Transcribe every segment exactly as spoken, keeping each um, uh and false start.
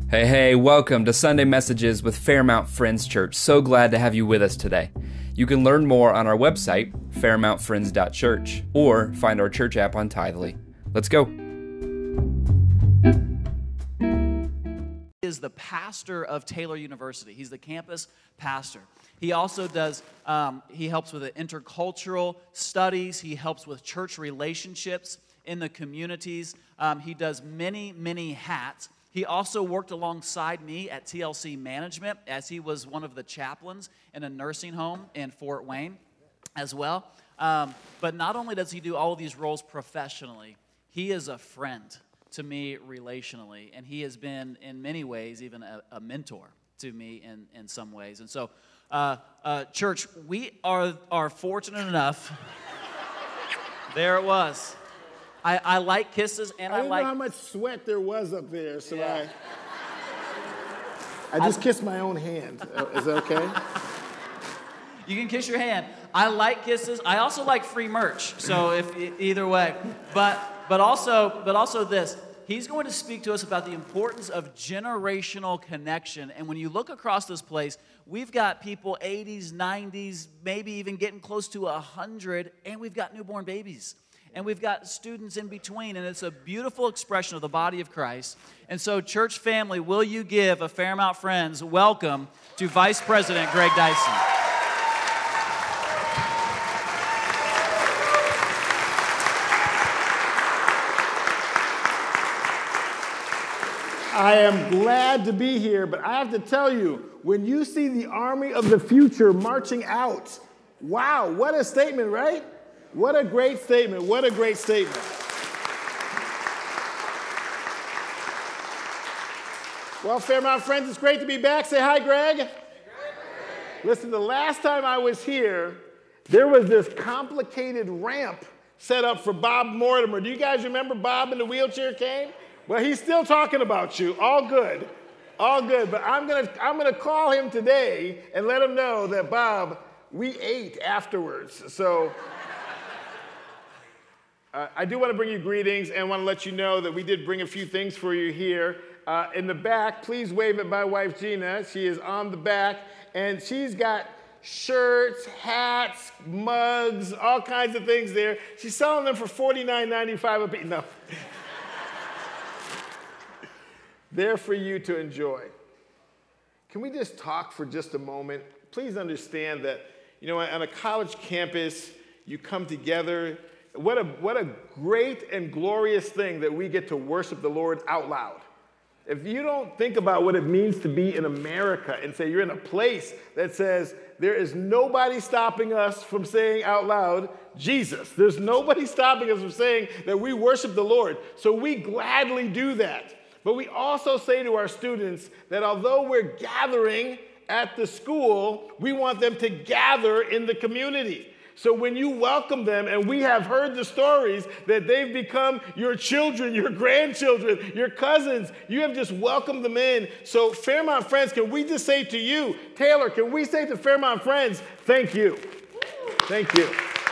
Hey, hey, welcome to Sunday Messages with Fairmount Friends Church. So glad to have you with us today. You can learn more on our website, fairmount friends dot church, or find our church app on Tithely. Let's go. He is the pastor of Taylor University. He's the campus pastor. He also does, um, he helps with the intercultural studies. He helps with church relationships in the communities. Um, he does many, many hats. He also worked alongside me at T L C Management as he was one of the chaplains in a nursing home in Fort Wayne as well. Um, but not only does he do all of these roles professionally, he is a friend to me relationally, and he has been in many ways even a, a mentor to me in, in some ways. And so, uh, uh, church, we are, are fortunate enough. There it was. I, I like kisses, and I, I didn't like... know how much sweat there was up there, so Yeah. I, I just I, kissed my own hand. Is that okay? You can kiss your hand. I like kisses. I also like free merch, so if either way. But but also but also this. He's going to speak to us about the importance of generational connection. And when you look across this place, we've got people eighties, nineties, maybe even getting close to one hundred, and we've got newborn babies. And we've got students in between, and it's a beautiful expression of the body of Christ. And so, church family, will you give a Fairmount Friends welcome to Vice President Greg Dyson? I am glad to be here, but I have to tell you, when you see the army of the future marching out, wow, what a statement, right? What a great statement. What a great statement. Well, Fairmount Friends, it's great to be back. Say hi, Greg. Hey, Greg. Listen, the last time I was here, there was this complicated ramp set up for Bob Mortimer. Do you guys remember Bob in the wheelchair came? Well, he's still talking about you. All good. All good. But I'm going to I'm going to call him today and let him know that, Bob, we ate afterwards. So... Uh, I do want to bring you greetings and want to let you know that we did bring a few things for you here. Uh, in the back, please wave at my wife, Gina. She is on the back, and she's got shirts, hats, mugs, all kinds of things there. She's selling them for forty-nine ninety-five a piece. No. They're for you to enjoy. Can we just talk for just a moment? Please understand that, you know, on a college campus, you come together. What a, what a great and glorious thing that we get to worship the Lord out loud. If you don't think about what it means to be in America and say you're in a place that says there is nobody stopping us from saying out loud, Jesus. There's nobody stopping us from saying that we worship the Lord. So we gladly do that. But we also say to our students that although we're gathering at the school, we want them to gather in the community. So when you welcome them, and we have heard the stories that they've become your children, your grandchildren, your cousins, you have just welcomed them in. So Fairmount Friends, can we just say to you, Taylor, can we say to Fairmount Friends, thank you. Thank you.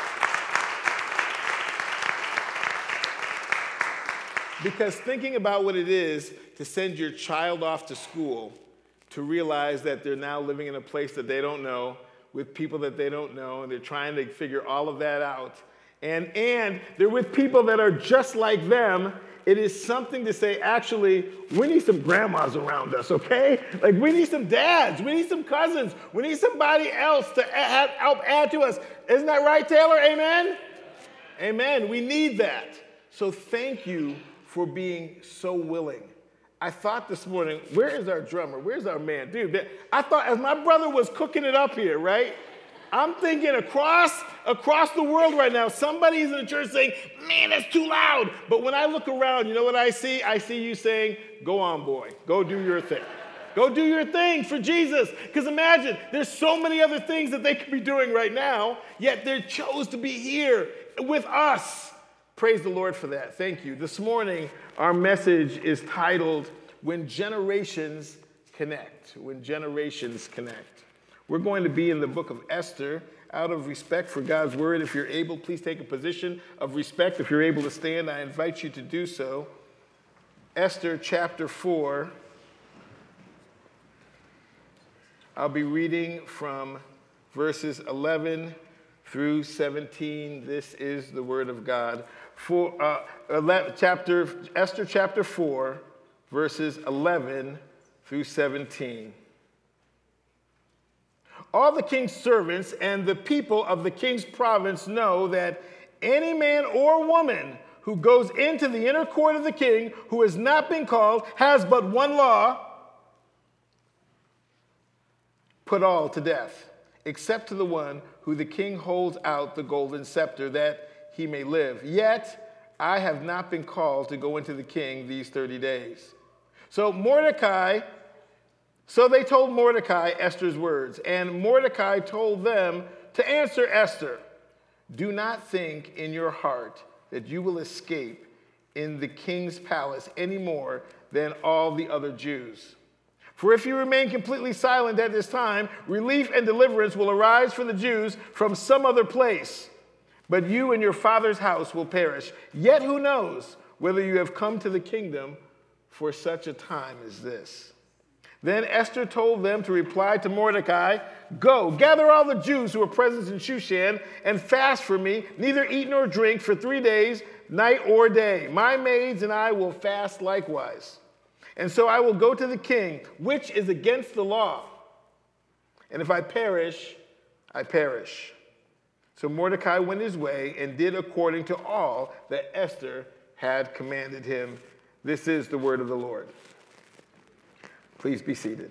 Because thinking about what it is to send your child off to school, to realize that they're now living in a place that they don't know, with people that they don't know, and they're trying to figure all of that out. And, and they're with people that are just like them. It is something to say, actually, we need some grandmas around us, okay? Like, we need some dads. We need some cousins. We need somebody else to add, help add to us. Isn't that right, Taylor? Amen? Amen. We need that. So thank you for being so willing. I thought this morning, where is our drummer? Where's our man? Dude, I thought as my brother was cooking it up here, right? I'm thinking across, across the world right now, somebody's in the church saying, man, that's too loud. But when I look around, you know what I see? I see you saying, go on, boy. Go do your thing. Go do your thing for Jesus. Because imagine, there's so many other things that they could be doing right now, yet they chose to be here with us. Praise the Lord for that. Thank you. This morning, our message is titled, When Generations Connect. When Generations Connect. We're going to be in the book of Esther. Out of respect for God's word, if you're able, please take a position of respect. If you're able to stand, I invite you to do so. Esther chapter four. I'll be reading from verses eleven through seventeen. This is the word of God. For uh, eleven, chapter Esther chapter four, verses eleven through seventeen. All the king's servants and the people of the king's province know that any man or woman who goes into the inner court of the king who has not been called has but one law: put all to death, except to the one who the king holds out the golden scepter, that he may live. Yet I have not been called to go into the king these thirty days. So Mordecai, so they told Mordecai Esther's words, and Mordecai told them to answer Esther, "Do not think in your heart that you will escape in the king's palace any more than all the other Jews. For if you remain completely silent at this time, relief and deliverance will arise for the Jews from some other place. But you and your father's house will perish. Yet who knows whether you have come to the kingdom for such a time as this?" Then Esther told them to reply to Mordecai, "Go, gather all the Jews who are present in Shushan and fast for me, neither eat nor drink for three days, night or day. My maids and I will fast likewise. And so I will go to the king, which is against the law. And if I perish, I perish." So Mordecai went his way and did according to all that Esther had commanded him. This is the word of the Lord. Please be seated.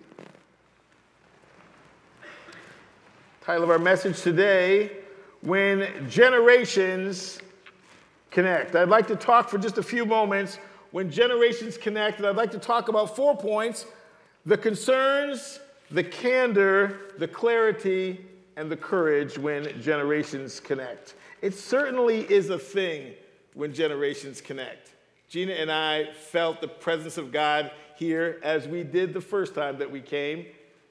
Title of our message today: When Generations Connect. I'd like to talk for just a few moments when generations connect, and I'd like to talk about four points: the concerns, the candor, the clarity, and the courage when generations connect. It certainly is a thing when generations connect. Gina and I felt the presence of God here as we did the first time that we came,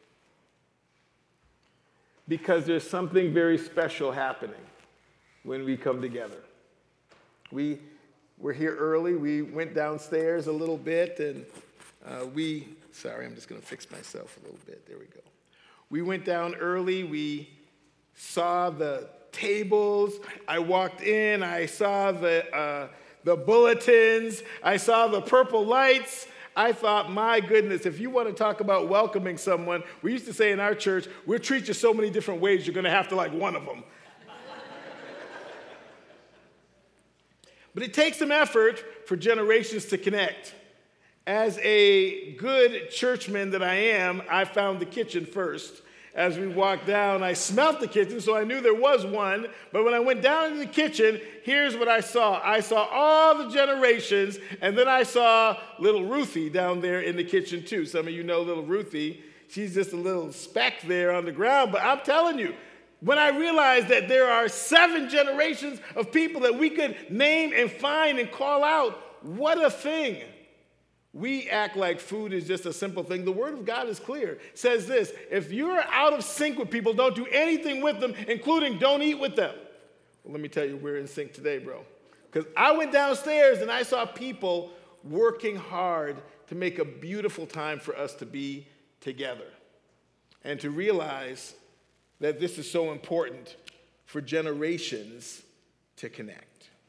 because there's something very special happening when we come together. We were here early. We went downstairs a little bit, and uh, we, sorry, I'm just going to fix myself a little bit. There we go. We went down early. We saw the tables. I walked in. I saw the, uh, the bulletins. I saw the purple lights. I thought, my goodness, if you want to talk about welcoming someone, we used to say in our church, we'll treat you so many different ways, you're going to have to like one of them. But it takes some effort for generations to connect. As a good churchman that I am, I found the kitchen first. As we walked down, I smelt the kitchen, so I knew there was one. But when I went down into the kitchen, here's what I saw. I saw all the generations, and then I saw little Ruthie down there in the kitchen too. Some of you know little Ruthie. She's just a little speck there on the ground. But I'm telling you, when I realized that there are seven generations of people that we could name and find and call out, what a thing. We act like food is just a simple thing. The Word of God is clear. It says this: if you're out of sync with people, don't do anything with them, including don't eat with them. Well, let me tell you, we're in sync today, bro. Because I went downstairs and I saw people working hard to make a beautiful time for us to be together. And to realize that this is so important for generations to connect.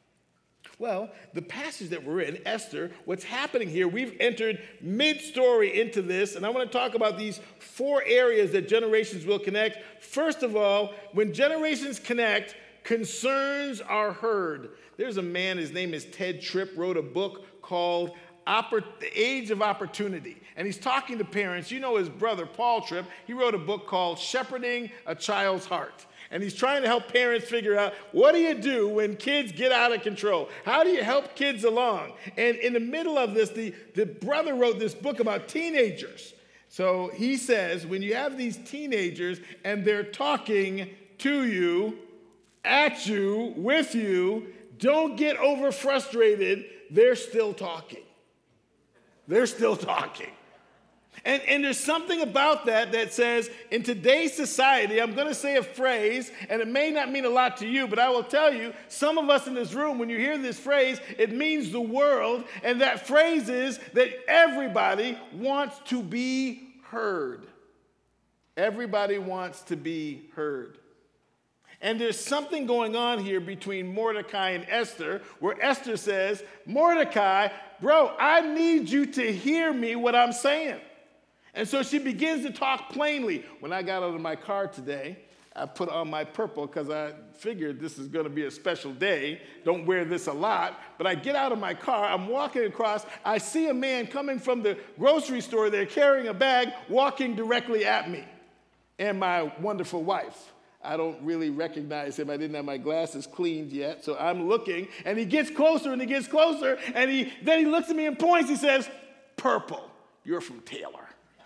Well, the passage that we're in, Esther, what's happening here, we've entered mid-story into this, and I want to talk about these four areas that generations will connect. First of all, when generations connect, concerns are heard. There's a man, his name is Ted Tripp, wrote a book called Oppor- The Age of Opportunity. And he's talking to parents. You know his brother, Paul Tripp, he wrote a book called Shepherding a Child's Heart. And he's trying to help parents figure out, what do you do when kids get out of control? How do you help kids along? And in the middle of this, the, the brother wrote this book about teenagers. So he says, when you have these teenagers and they're talking to you, at you, with you, don't get over frustrated. They're still talking. They're still talking. And, and there's something about that that says, in today's society, I'm going to say a phrase, and it may not mean a lot to you, but I will tell you, some of us in this room, when you hear this phrase, it means the world, and that phrase is that everybody wants to be heard. Everybody wants to be heard. And there's something going on here between Mordecai and Esther, where Esther says, Mordecai, bro, I need you to hear me what I'm saying. And so she begins to talk plainly. When I got out of my car today, I put on my purple because I figured this is going to be a special day. Don't wear this a lot. But I get out of my car. I'm walking across. I see a man coming from the grocery store. They're carrying a bag, walking directly at me and my wonderful wife. I don't really recognize him. I didn't have my glasses cleaned yet, so I'm looking. And he gets closer and he gets closer. And he then he looks at me and points. He says, Purple, you're from Taylor.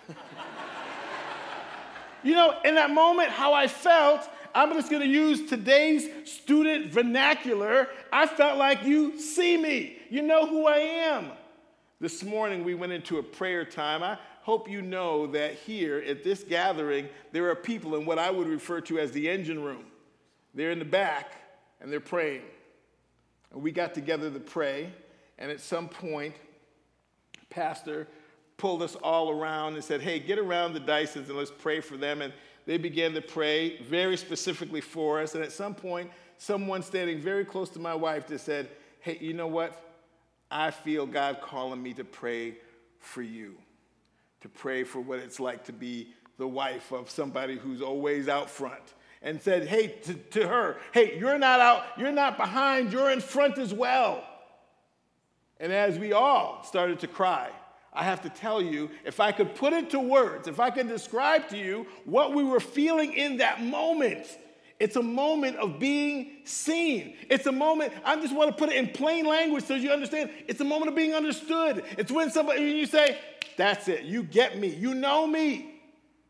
You know, in that moment, how I felt, I'm just going to use today's student vernacular. I felt like you see me. You know who I am. This morning, we went into a prayer time. I hope you know that here at this gathering, there are people in what I would refer to as the engine room. They're in the back, and they're praying. And we got together to pray, and at some point, Pastor pulled us all around and said, hey, get around the Dysons and let's pray for them. And they began to pray very specifically for us. And at some point, someone standing very close to my wife just said, hey, you know what? I feel God calling me to pray for you, to pray for what it's like to be the wife of somebody who's always out front. And said, hey, to, to her, hey, you're not out, you're not behind, you're in front as well. And as we all started to cry, I have to tell you, if I could put it to words, if I could describe to you what we were feeling in that moment, it's a moment of being seen. It's a moment, I just want to put it in plain language so you understand. It's a moment of being understood. It's when somebody, you say, that's it, you get me, you know me.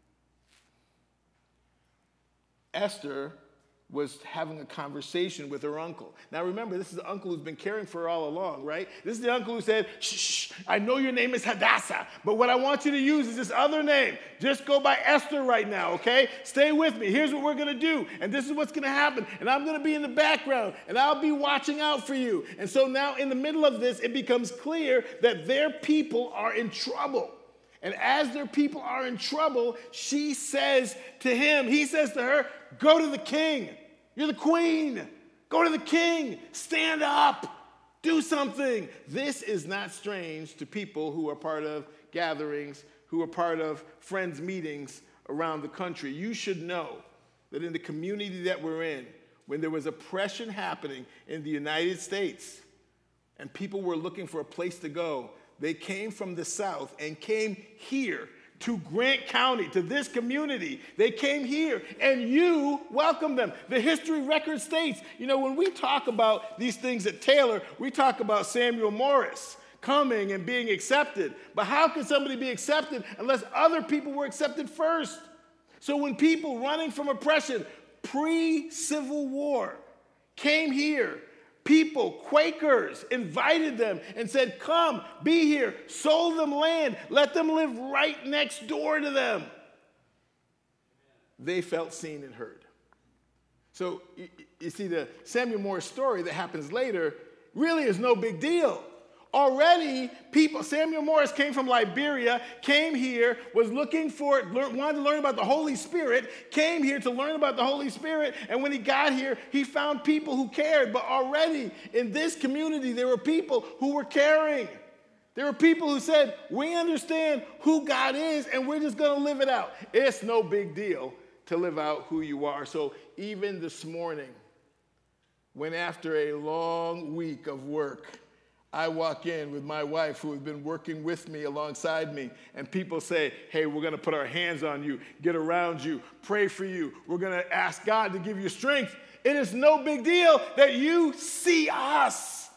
Esther was having a conversation with her uncle. Now remember, this is the uncle who's been caring for her all along, right? This is the uncle who said, shh, shh, I know your name is Hadassah, but what I want you to use is this other name. Just go by Esther right now, okay? Stay with me. Here's what we're going to do, and this is what's going to happen, and I'm going to be in the background, and I'll be watching out for you. And so now in the middle of this, it becomes clear that their people are in trouble. And as their people are in trouble, she says to him, he says to her, go to the king. You're the queen. Go to the king. Stand up. Do something. This is not strange to people who are part of gatherings, who are part of friends' meetings around the country. You should know that in the community that we're in, when there was oppression happening in the United States and people were looking for a place to go, they came from the South and came here to Grant County, to this community. They came here, and you welcomed them. The history record states, you know, when we talk about these things at Taylor, we talk about Samuel Morris coming and being accepted. But how can somebody be accepted unless other people were accepted first? So when people running from oppression pre-Civil War came here, people, Quakers, invited them and said, come, be here, sold them land, let them live right next door to them. They felt seen and heard. So you, you see, the Samuel Morris story that happens later really is no big deal. Already, people, Samuel Morris came from Liberia, came here, was looking for, wanted to learn about the Holy Spirit, came here to learn about the Holy Spirit, and when he got here, he found people who cared. But already in this community, there were people who were caring. There were people who said, we understand who God is, and we're just going to live it out. It's no big deal to live out who you are. So even this morning, when after a long week of work, I walk in with my wife who has been working with me alongside me, and people say, hey, we're going to put our hands on you, get around you, pray for you. We're going to ask God to give you strength. It is no big deal that you see us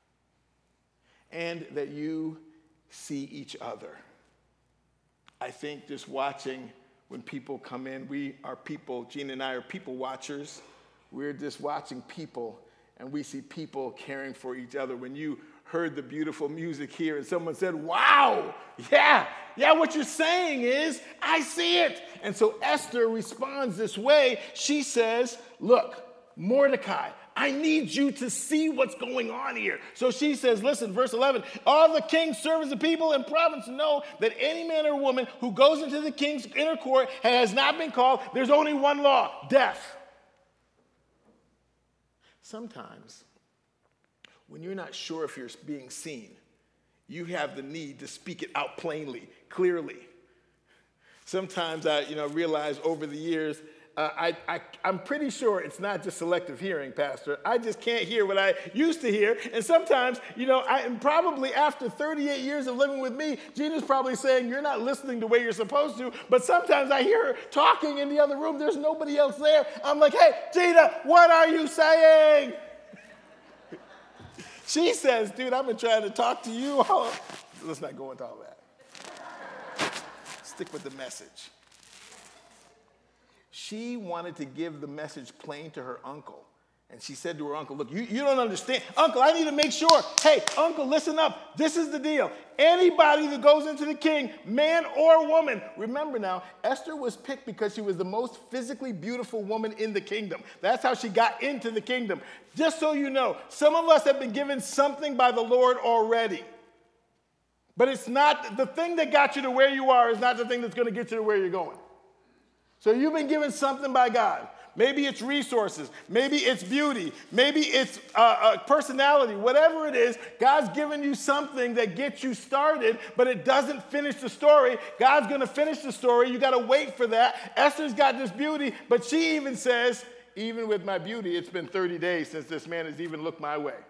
and that you see each other. I think just watching when people come in, we are people, Gina and I are people watchers. We're just watching people, and we see people caring for each other. When you heard the beautiful music here and someone said, wow, yeah, yeah, what you're saying is, I see it. And so Esther responds this way. She says, look, Mordecai, I need you to see what's going on here. So she says, listen, verse eleven, all the king's servants and people in province know that any man or woman who goes into the king's inner court and has not been called, there's only one law, death. Sometimes, when you're not sure if you're being seen, you have the need to speak it out plainly, clearly. Sometimes I, you know, realize over the years, uh, I, I, I'm pretty sure it's not just selective hearing, Pastor. I just can't hear what I used to hear. And sometimes, you know, I, and probably after thirty-eight years of living with me, Gina's probably saying, you're not listening the way you're supposed to. But sometimes I hear her talking in the other room. There's nobody else there. I'm like, hey, Gina, what are you saying? She says, dude, I've been trying to talk to you. Let's not go into all that. Stick with the message. She wanted to give the message plain to her uncle. And she said to her uncle, look, you, you don't understand. Uncle, I need to make sure. Hey, uncle, listen up. This is the deal. Anybody that goes into the king, man or woman, remember now, Esther was picked because she was the most physically beautiful woman in the kingdom. That's how she got into the kingdom. Just so you know, some of us have been given something by the Lord already. But it's not, the thing that got you to where you are is not the thing that's going to get you to where you're going. So you've been given something by God. Maybe it's resources. Maybe it's beauty. Maybe it's uh, uh, personality. Whatever it is, God's given you something that gets you started, but it doesn't finish the story. God's going to finish the story. You got to wait for that. Esther's got this beauty, but she even says, even with my beauty, it's been thirty days since this man has even looked my way.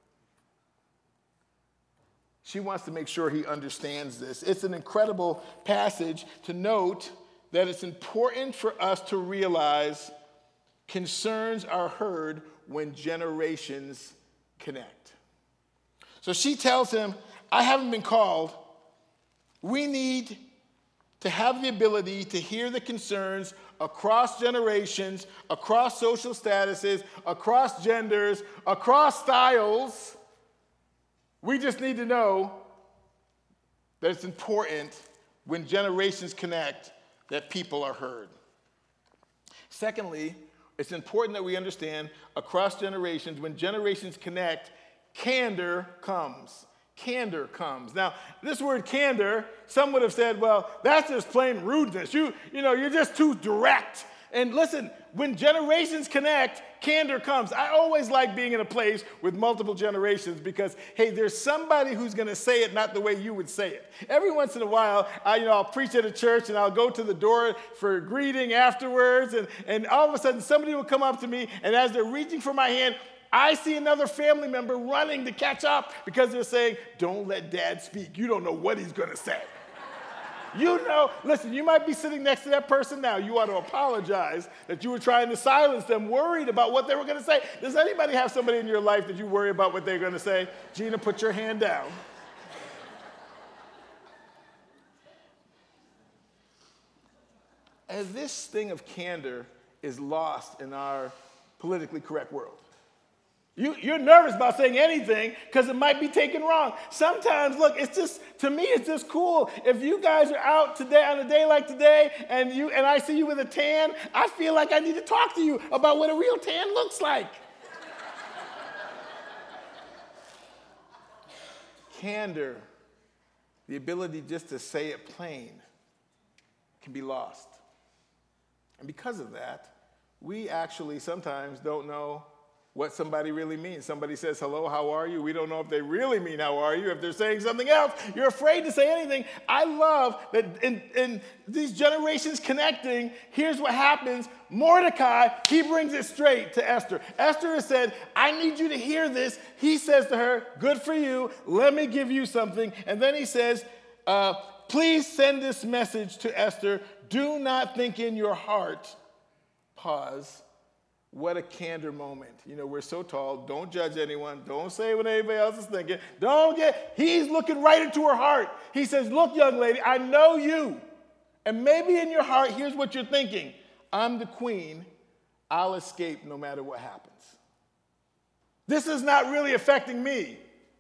She wants to make sure he understands this. It's an incredible passage to note that it's important for us to realize concerns are heard when generations connect. So she tells him, I haven't been called. We need to have the ability to hear the concerns across generations, across social statuses, across genders, across styles. We just need to know that it's important when generations connect that people are heard. Secondly, it's important that we understand across generations, when generations connect, candor comes. Candor comes. Now, this word candor, some would have said, well, that's just plain rudeness. You, you know, you're just too direct. And listen, when generations connect, candor comes. I always like being in a place with multiple generations because, hey, there's somebody who's going to say it not the way you would say it. Every once in a while, I, you know, I'll preach at a church and I'll go to the door for a greeting afterwards, and, and all of a sudden somebody will come up to me, and as they're reaching for my hand, I see another family member running to catch up because they're saying, don't let Dad speak. You don't know what he's going to say. You know, listen, you might be sitting next to that person now. You ought to apologize that you were trying to silence them, worried about what they were going to say. Does anybody have somebody in your life that you worry about what they're going to say? Gina, put your hand down. As this thing of candor is lost in our politically correct world. You, you're nervous about saying anything because it might be taken wrong. Sometimes, look, it's just, to me, it's just cool. If you guys are out today on a day like today and you and I see you with a tan, I feel like I need to talk to you about what a real tan looks like. Candor, the ability just to say it plain, can be lost. And because of that, we actually sometimes don't know what somebody really means. Somebody says, hello, how are you? We don't know if they really mean how are you. If they're saying something else, you're afraid to say anything. I love that in, in these generations connecting, here's what happens. Mordecai, he brings it straight to Esther. Esther has said, I need you to hear this. He says to her, good for you. Let me give you something. And then he says, uh, please send this message to Esther. Do not think in your heart, pause, what a candor moment. You know, we're so tall. Don't judge anyone. Don't say what anybody else is thinking. Don't get, he's looking right into her heart. He says, look, young lady, I know you. And maybe in your heart, here's what you're thinking. I'm the queen. I'll escape no matter what happens. This is not really affecting me.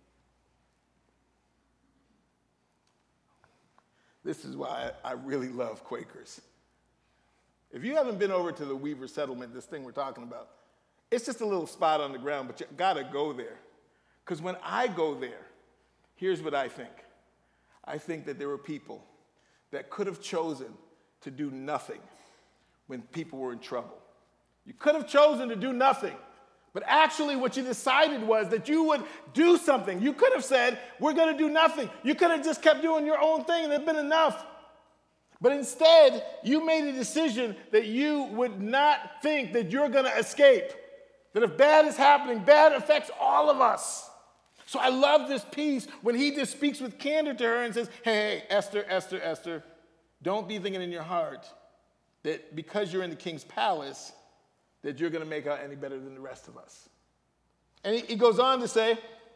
This is why I really love Quakers. If you haven't been over to the Weaver settlement, this thing we're talking about, It's just a little spot on the ground, but you gotta go there. Because when I go there, here's what I think. I think that there were people that could have chosen to do nothing when people were in trouble. You could have chosen to do nothing, but actually what you decided was that you would do something. You could have said, we're gonna do nothing. You could have just kept doing your own thing and it'd been enough. But instead, you made a decision that you would not think that you're gonna escape. That if bad is happening, bad affects all of us. So I love this piece when he just speaks with candor to her and says, hey, hey, Esther, Esther, Esther, don't be thinking in your heart that because you're in the king's palace, that you're going to make out any better than the rest of us. And he, he goes on to say,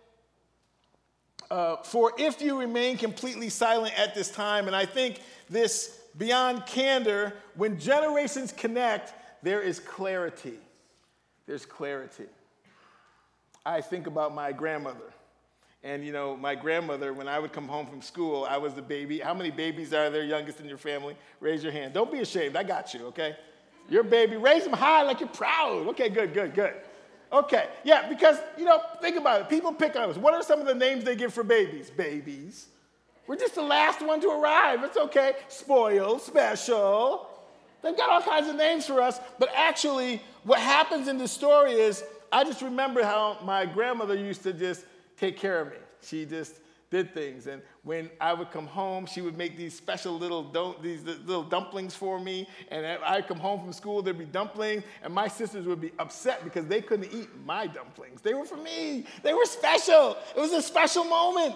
uh, for if you remain completely silent at this time, and I think this beyond candor, when generations connect, there is clarity. There's clarity. I think about my grandmother. And, you know, my grandmother, when I would come home from school, I was the baby. How many babies are there, youngest in your family? Raise your hand. Don't be ashamed. I got you, okay? Your baby. Raise them high like you're proud. Okay, good, good, good. Okay, yeah, because, you know, think about it. People pick on us. What are some of the names they give for babies? Babies. We're just the last one to arrive. It's okay. Spoiled, special. They've got all kinds of names for us. But actually, what happens in the story is, I just remember how my grandmother used to just take care of me. She just did things. And when I would come home, she would make these special little don't, these little dumplings for me. And I'd come home from school, there'd be dumplings. And my sisters would be upset because they couldn't eat my dumplings. They were for me. They were special. It was a special moment.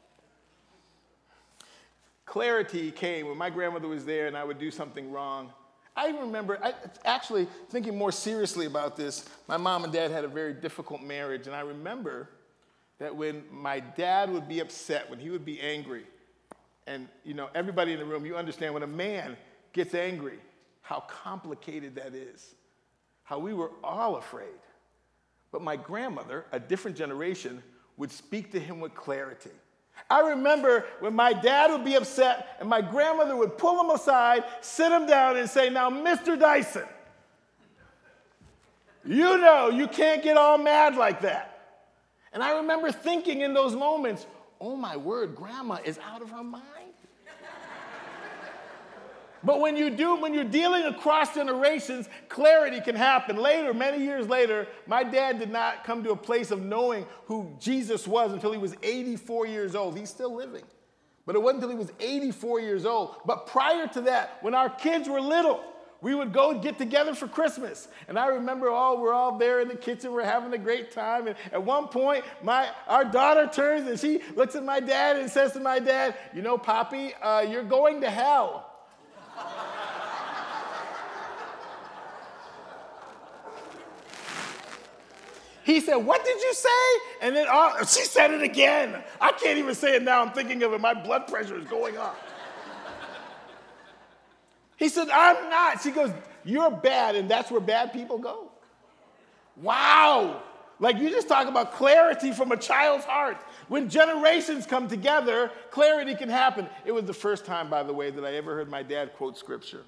Clarity came when my grandmother was there and I would do something wrong. I remember, I, actually thinking more seriously about this, my mom and dad had a very difficult marriage. And I remember that when my dad would be upset, when he would be angry, and you know, everybody in the room, you understand when a man gets angry, how complicated that is, how we were all afraid. But my grandmother, a different generation, would speak to him with clarity. I remember when my dad would be upset and my grandmother would pull him aside, sit him down and say, now, Mister Dyson, you know you can't get all mad like that. And I remember thinking in those moments, oh my word, grandma is out of her mind. But when you do, when you're dealing across generations, clarity can happen. Later, many years later, my dad did not come to a place of knowing who Jesus was until he was eighty-four years old. He's still living. But it wasn't until he was eighty-four years old. But prior to that, when our kids were little, we would go get together for Christmas. And I remember, oh, we're all there in the kitchen. We're having a great time. And at one point, my, our daughter turns and she looks at my dad and says to my dad, you know, Poppy, uh, you're going to hell. He said, what did you say? And then uh, she said it again. I can't even say it now. I'm thinking of it. My blood pressure is going up. He said, I'm not. She goes, you're bad, and that's where bad people go. Wow. Like, you just talk about clarity from a child's heart. When generations come together, clarity can happen. It was the first time, by the way, that I ever heard my dad quote scripture.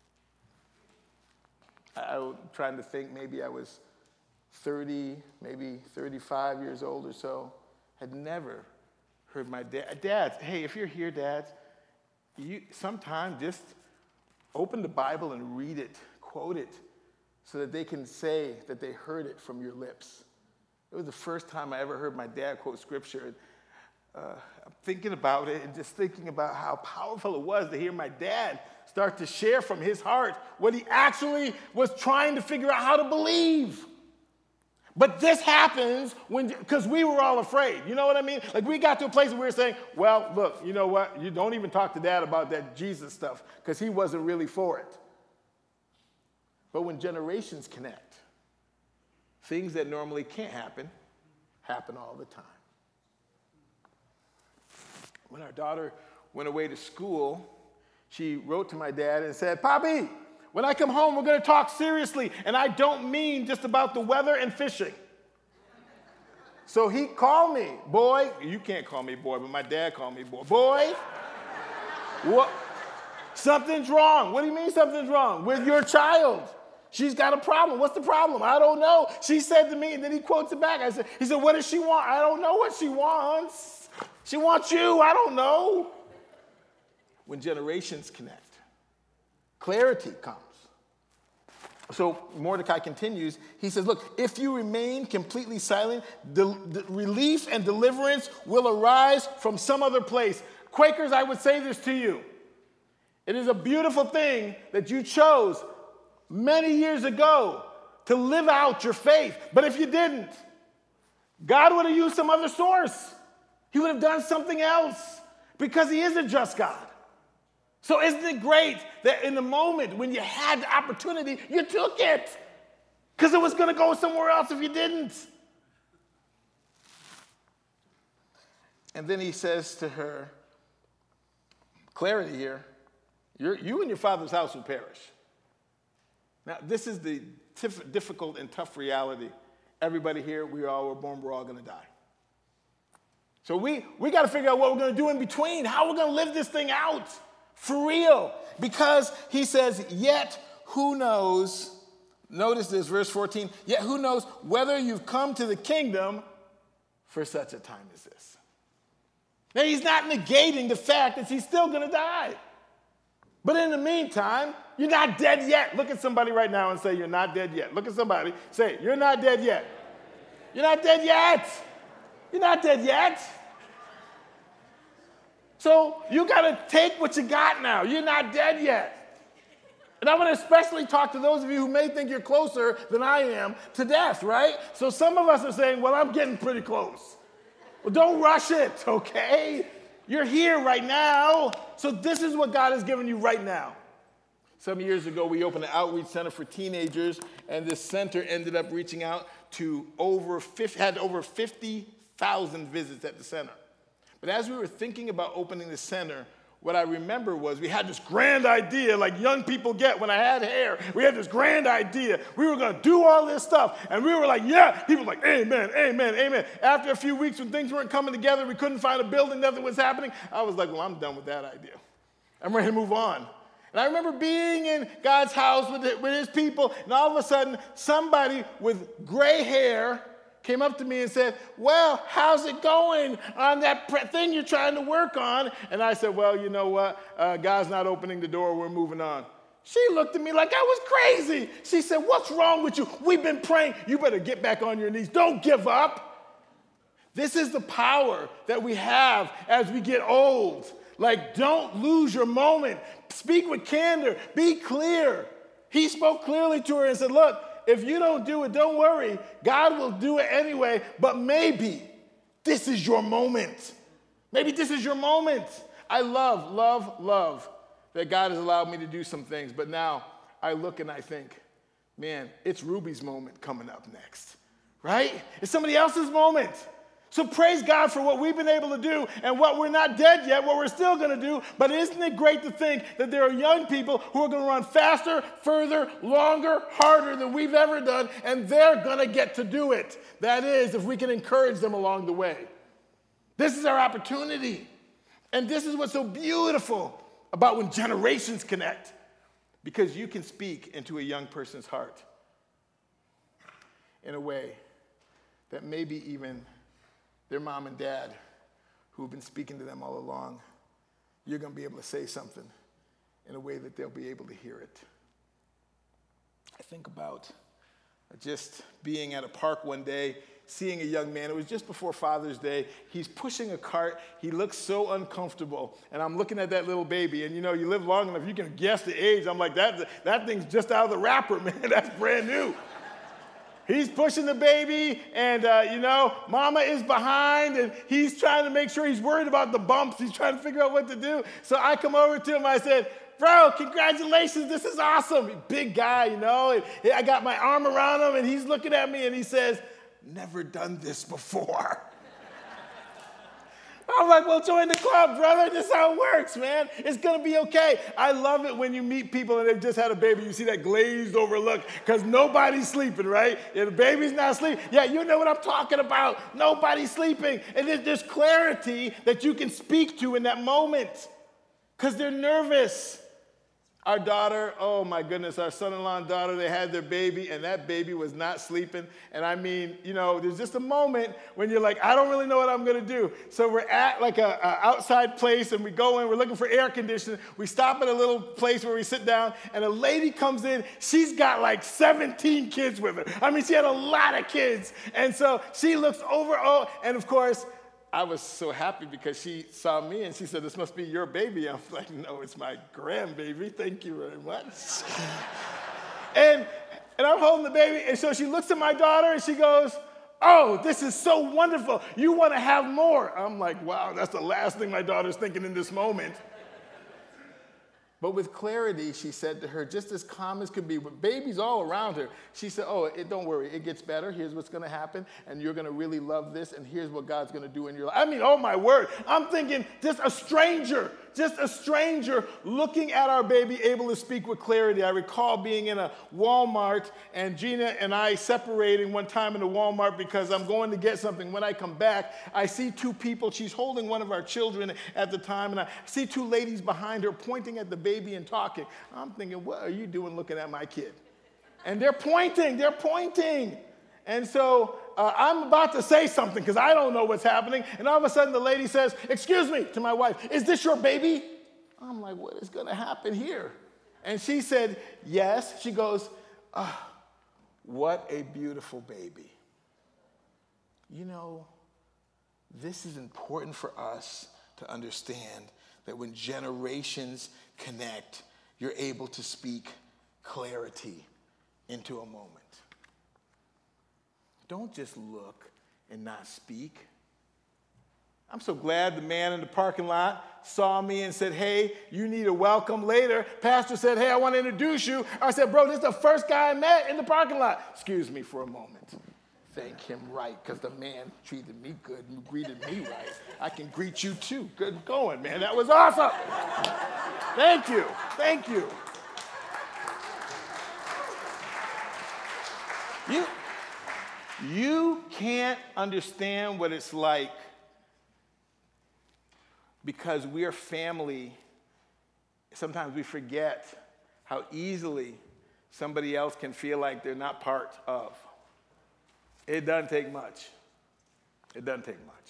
I, I was trying to think, maybe I was thirty, maybe thirty-five years old or so. Had never heard my dad. Dads, hey, if you're here, dads, you sometime just open the Bible and read it, quote it, so that they can say that they heard it from your lips. It was the first time I ever heard my dad quote scripture. Uh, I'm thinking about it and just thinking about how powerful it was to hear my dad start to share from his heart what he actually was trying to figure out how to believe. But this happens when, because we were all afraid. You know what I mean? Like, we got to a place where we were saying, well, look, you know what? You don't even talk to Dad about that Jesus stuff because he wasn't really for it. But when generations connect, things that normally can't happen, happen all the time. When our daughter went away to school, she wrote to my dad and said, Poppy, when I come home, we're going to talk seriously, and I don't mean just about the weather and fishing. So he called me, boy. You can't call me boy, but my dad called me boy. Boy, what? Something's wrong. What do you mean something's wrong? With your child. She's got a problem. What's the problem? I don't know. She said to me, and then he quotes it back. I said, he said, what does she want? I don't know what she wants. She wants you. I don't know. When generations connect, clarity comes. So Mordecai continues. He says, look, if you remain completely silent, the, the relief and deliverance will arise from some other place. Quakers, I would say this to you. It is a beautiful thing that you chose many years ago to live out your faith. But if you didn't, God would have used some other source. He would have done something else because he is a just God. So isn't it great that in the moment when you had the opportunity, you took it? Because it was going to go somewhere else if you didn't. And then he says to her, clarity here, You're, you and your father's house will perish. Now, this is the tif- difficult and tough reality. Everybody here, we all were born, we're all going to die. So we, we got to figure out what we're going to do in between, how we're going to live this thing out for real. Because he says, yet who knows, notice this, verse fourteen, yet who knows whether you've come to the kingdom for such a time as this. Now, he's not negating the fact that he's still going to die. But in the meantime, you're not dead yet. Look at somebody right now and say, you're not dead yet. Look at somebody. Say, you're not dead yet. You're not dead yet. You're not dead yet. So you got to take what you got now. You're not dead yet. And I want to especially talk to those of you who may think you're closer than I am to death, right? So some of us are saying, well, I'm getting pretty close. Well, don't rush it, okay? You're here right now. So this is what God has given you right now. Some years ago, we opened an outreach center for teenagers, and this center ended up reaching out to over fifty, had over fifty thousand visits at the center. But as we were thinking about opening the center, what I remember was we had this grand idea like young people get when I had hair. We had this grand idea. We were going to do all this stuff. And we were like, yeah. People were like, amen, amen, amen. After a few weeks when things weren't coming together, we couldn't find a building, nothing was happening. I was like, well, I'm done with that idea. I'm ready to move on. And I remember being in God's house with, with his people, and all of a sudden, somebody with gray hair came up to me and said, well, how's it going on that pre- thing you're trying to work on? And I said, well, you know what? Uh, God's not opening the door. We're moving on. She looked at me like I was crazy. She said, what's wrong with you? We've been praying. You better get back on your knees. Don't give up. This is the power that we have as we get old. Like, don't lose your moment. Speak with candor. Be clear. He spoke clearly to her and said, look, if you don't do it, don't worry. God will do it anyway, but maybe this is your moment. Maybe this is your moment. I love, love, love that God has allowed me to do some things, but now I look and I think, man, it's Ruby's moment coming up next, right? It's somebody else's moment. So praise God for what we've been able to do and what we're not dead yet, what we're still going to do. But isn't it great to think that there are young people who are going to run faster, further, longer, harder than we've ever done, and they're going to get to do it. That is, if we can encourage them along the way. This is our opportunity. And this is what's so beautiful about when generations connect, because you can speak into a young person's heart in a way that maybe even their mom and dad, who have been speaking to them all along, you're going to be able to say something in a way that they'll be able to hear it. I think about just being at a park one day, seeing a young man. It was just before Father's Day. He's pushing a cart. He looks so uncomfortable. And I'm looking at that little baby. And, you know, you live long enough, you can guess the age. I'm like, that, that thing's just out of the wrapper, man. That's brand new. He's pushing the baby, and, uh, you know, mama is behind, and he's trying to make sure he's worried about the bumps. He's trying to figure out what to do. So I come over to him. I said, bro, congratulations. This is awesome. Big guy, you know. And I got my arm around him, and he's looking at me, and he says, never done this before. I'm like, well, join the club, brother. This is how it works, man. It's going to be okay. I love it when you meet people and they've just had a baby. You see that glazed over look because nobody's sleeping, right? If the baby's not sleeping, yeah, you know what I'm talking about. Nobody's sleeping. And there's, there's clarity that you can speak to in that moment because they're nervous. Our daughter, oh my goodness, our son-in-law and daughter, they had their baby, and that baby was not sleeping. And I mean, you know, there's just a moment when you're like, I don't really know what I'm going to do. So we're at like a, a outside place, and we go in, we're looking for air conditioning. We stop at a little place where we sit down, and a lady comes in. She's got like seventeen kids with her. I mean, she had a lot of kids. And so she looks over, oh, and of course, I was so happy because she saw me and she said, this must be your baby. I'm like, no, it's my grandbaby. Thank you very much. and, and I'm holding the baby. And so she looks at my daughter and she goes, oh, this is so wonderful. You want to have more. I'm like, wow, that's the last thing my daughter's thinking in this moment. But with clarity, she said to her, just as calm as could be, with babies all around her, she said, oh, it, don't worry, it gets better. Here's what's going to happen, and you're going to really love this, and here's what God's going to do in your life. I mean, oh, my word. I'm thinking just a stranger, just a stranger looking at our baby, able to speak with clarity. I recall being in a Walmart, and Gina and I separating one time in the Walmart because I'm going to get something. When I come back, I see two people. She's holding one of our children at the time, and I see two ladies behind her pointing at the baby. baby and talking. I'm thinking, what are you doing looking at my kid? And they're pointing, they're pointing. And so uh, I'm about to say something because I don't know what's happening. And all of a sudden the lady says, excuse me, to my wife, is this your baby? I'm like, what is going to happen here? And she said, yes. She goes, oh, what a beautiful baby. You know, this is important for us to understand that when generations connect, you're able to speak clarity into a moment. Don't just look and not speak. I'm so glad the man in the parking lot saw me and said, hey, you need a welcome. Later, pastor said, hey, I want to introduce you. I said, bro, this is the first guy I met in the parking lot. Excuse me for a moment. Thank him right, because the man treated me good and greeted me right. I can greet you too. Good going, man. That was awesome. Thank you. Thank you. You, you can't understand what it's like because we're family. Sometimes we forget how easily somebody else can feel like they're not part of. It doesn't take much. It doesn't take much.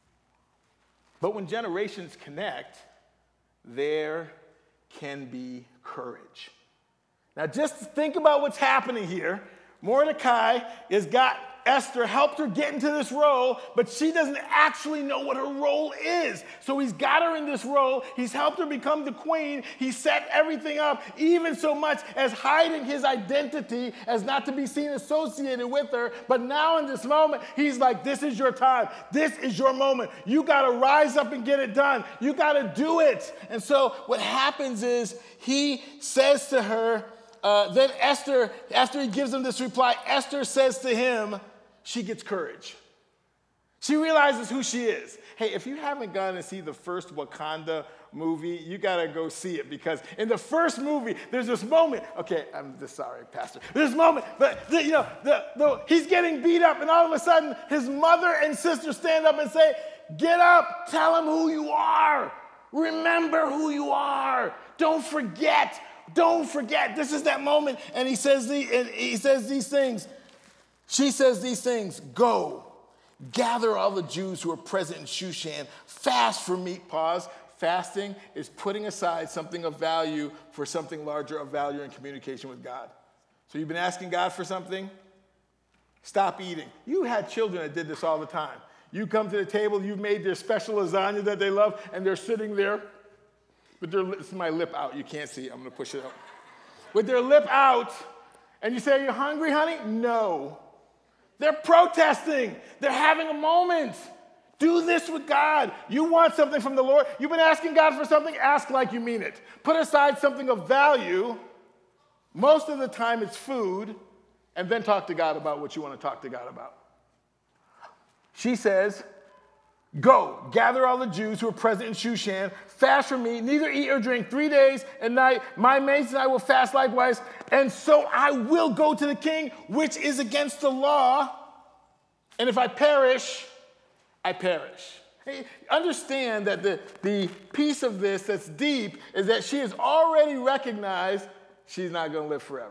But when generations connect, there can be courage. Now just think about what's happening here. Mordecai has got Esther, helped her get into this role, but she doesn't actually know what her role is. So he's got her in this role. He's helped her become the queen. He set everything up, even so much as hiding his identity as not to be seen associated with her. But now in this moment, he's like, this is your time. This is your moment. You got to rise up and get it done. You got to do it. And so what happens is he says to her, uh, then Esther, after he gives him this reply, Esther says to him, she gets courage. She realizes who she is. Hey, if you haven't gone and see the first Wakanda movie, you got to go see it, because in the first movie, there's this moment. Okay, I'm just sorry, Pastor. There's this moment, but the, you know, the, the, he's getting beat up, and all of a sudden, his mother and sister stand up and say, get up, tell him who you are. Remember who you are. Don't forget. Don't forget. This is that moment. And he says, the, and he says these things. She says these things, go, gather all the Jews who are present in Shushan, fast for me. Pause. Fasting is putting aside something of value for something larger of value in communication with God. So you've been asking God for something? Stop eating. You had children that did this all the time. You come to the table, you've made their special lasagna that they love, and they're sitting there with their lips, my lip out. You can't see it. I'm going to push it up. With their lip out, and you say, are you hungry, honey? No. They're protesting. They're having a moment. Do this with God. You want something from the Lord. You've been asking God for something. Ask like you mean it. Put aside something of value. Most of the time it's food. And then talk to God about what you want to talk to God about. She says, go, gather all the Jews who are present in Shushan, fast for me, neither eat or drink three days and night. My maids and I will fast likewise, and so I will go to the king, which is against the law. And if I perish, I perish. Hey, understand that the, the piece of this that's deep is that she has already recognized she's not going to live forever.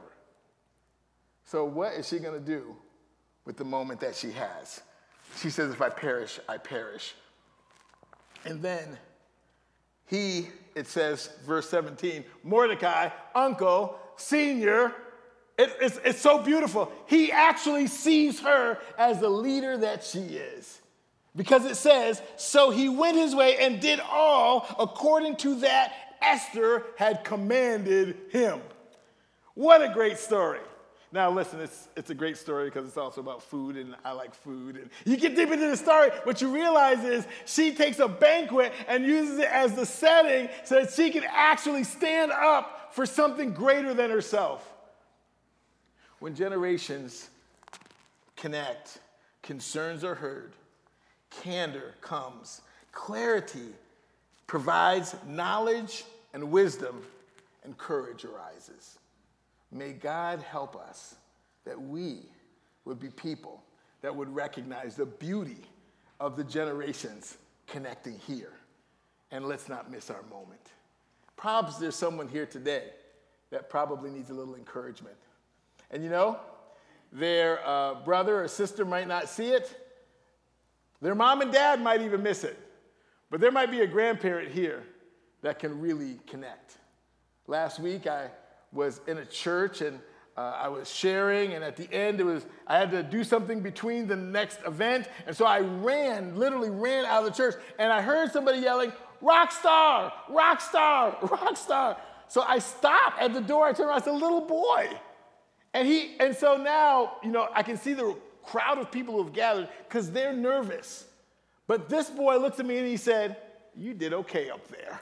So what is she going to do with the moment that she has? She says, if I perish, I perish. And then he, it says, verse seventeen, Mordecai, uncle, senior, it, it's, it's so beautiful. He actually sees her as the leader that she is. Because it says, so he went his way and did all according to that Esther had commanded him. What a great story. Now, listen, it's, it's a great story because it's also about food, and I like food. And you get deep into the story, what you realize is she takes a banquet and uses it as the setting so that she can actually stand up for something greater than herself. When generations connect, concerns are heard, candor comes, clarity provides knowledge and wisdom, and courage arises. May God help us that we would be people that would recognize the beauty of the generations connecting here. And let's not miss our moment. Perhaps there's someone here today that probably needs a little encouragement. And you know, their uh, brother or sister might not see it. Their mom and dad might even miss it. But there might be a grandparent here that can really connect. Last week, I was in a church and uh, I was sharing, and at the end, it was I had to do something between the next event, and so I ran, literally ran out of the church, and I heard somebody yelling, rock star, rock star, rock star. So I stopped at the door, I turned around, it's a little boy. And he, and so now, you know, I can see the crowd of people who have gathered because they're nervous. But this boy looks at me and he said, you did okay up there.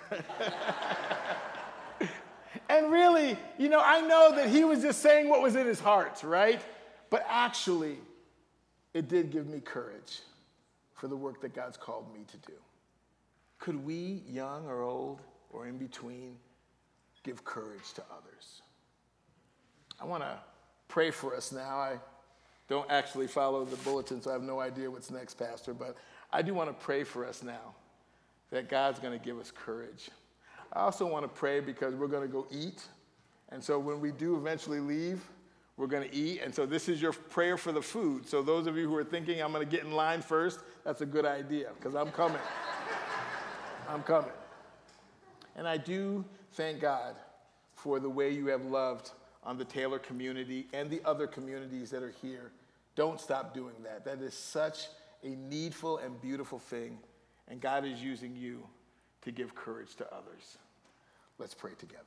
And really, you know, I know that he was just saying what was in his heart, right? But actually, it did give me courage for the work that God's called me to do. Could we, young or old or in between, give courage to others? I want to pray for us now. I don't actually follow the bulletin, so I have no idea what's next, Pastor, but I do want to pray for us now that God's going to give us courage. I also want to pray because we're going to go eat. And so when we do eventually leave, we're going to eat. And so this is your prayer for the food. So those of you who are thinking I'm going to get in line first, that's a good idea because I'm coming. I'm coming. And I do thank God for the way you have loved on the Taylor community and the other communities that are here. Don't stop doing that. That is such a needful and beautiful thing. And God is using you to give courage to others. Let's pray together.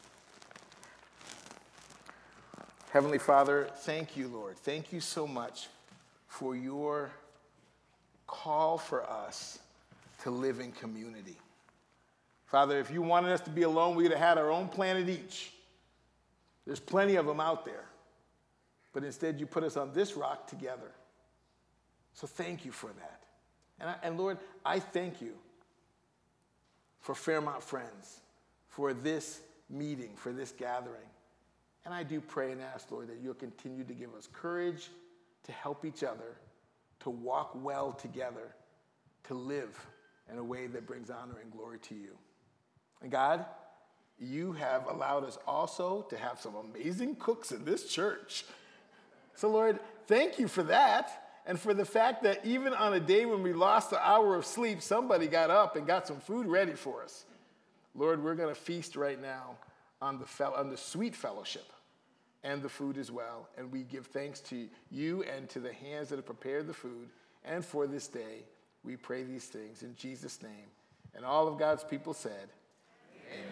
Heavenly Father, thank you, Lord. Thank you so much for your call for us to live in community. Father, if you wanted us to be alone, we would have had our own planet each. There's plenty of them out there. But instead, you put us on this rock together. So thank you for that. And, I, and Lord, I thank you for Fairmount Friends, for this meeting, for this gathering. And I do pray and ask, Lord, that you'll continue to give us courage to help each other, to walk well together, to live in a way that brings honor and glory to you. And God, you have allowed us also to have some amazing cooks in this church. So Lord, thank you for that. And for the fact that even on a day when we lost an hour of sleep, somebody got up and got some food ready for us. Lord, we're going to feast right now on the, fel- on the sweet fellowship and the food as well. And we give thanks to you and to the hands that have prepared the food. And for this day, we pray these things in Jesus' name. And all of God's people said, amen.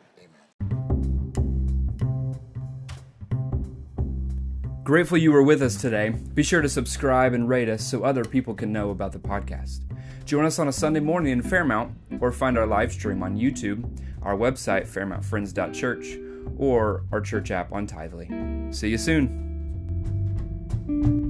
Grateful you were with us today. Be sure to subscribe and rate us so other people can know about the podcast. Join us on a Sunday morning in Fairmount, or find our live stream on YouTube, our website, fairmount friends dot church, or our church app on Tithely. See you soon.